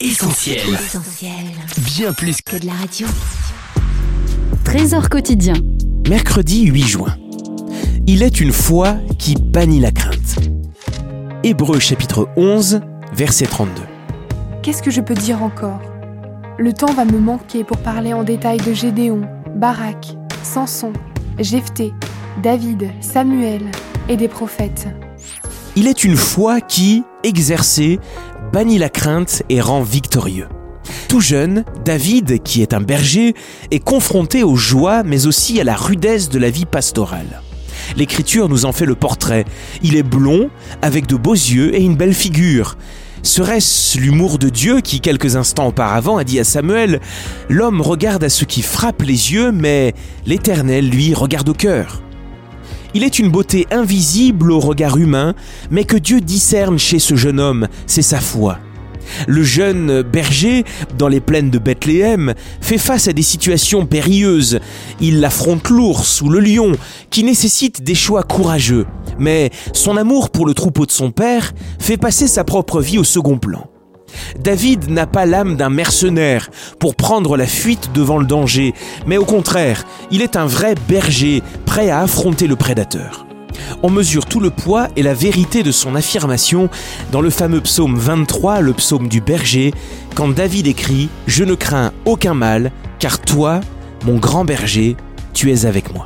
Essentiel. Bien plus que de la radio. Trésor quotidien. Mercredi 8 juin. Il est une foi qui bannit la crainte. Hébreux chapitre 11, verset 32. Qu'est-ce que je peux dire encore ? Le temps va me manquer pour parler en détail de Gédéon, Barak, Samson, Jephthé, David, Samuel et des prophètes. Il est une foi qui, exercée, bannit la crainte et rend victorieux. Tout jeune, David, qui est un berger, est confronté aux joies mais aussi à la rudesse de la vie pastorale. L'Écriture nous en fait le portrait. Il est blond, avec de beaux yeux et une belle figure. Serait-ce l'humour de Dieu qui, quelques instants auparavant, a dit à Samuel « L'homme regarde à ce qui frappe les yeux, mais l'Éternel, lui, regarde au cœur ». Il est une beauté invisible au regard humain, mais que Dieu discerne chez ce jeune homme, c'est sa foi. Le jeune berger, dans les plaines de Bethléem, fait face à des situations périlleuses. Il affronte l'ours ou le lion, qui nécessitent des choix courageux. Mais son amour pour le troupeau de son père fait passer sa propre vie au second plan. David n'a pas l'âme d'un mercenaire pour prendre la fuite devant le danger, mais au contraire, il est un vrai berger prêt à affronter le prédateur. On mesure tout le poids et la vérité de son affirmation dans le fameux psaume 23, le psaume du berger, quand David écrit « Je ne crains aucun mal, car toi, mon grand berger, tu es avec moi ».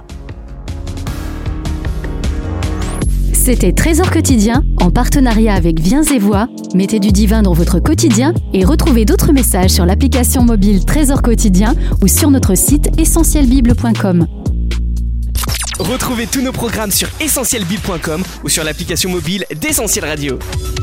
C'était Trésor quotidien, en partenariat avec Viens et Voix. Mettez du divin dans votre quotidien et retrouvez d'autres messages sur l'application mobile Trésor quotidien ou sur notre site essentielbible.com. Retrouvez tous nos programmes sur essentielbible.com ou sur l'application mobile d'Essentiel Radio.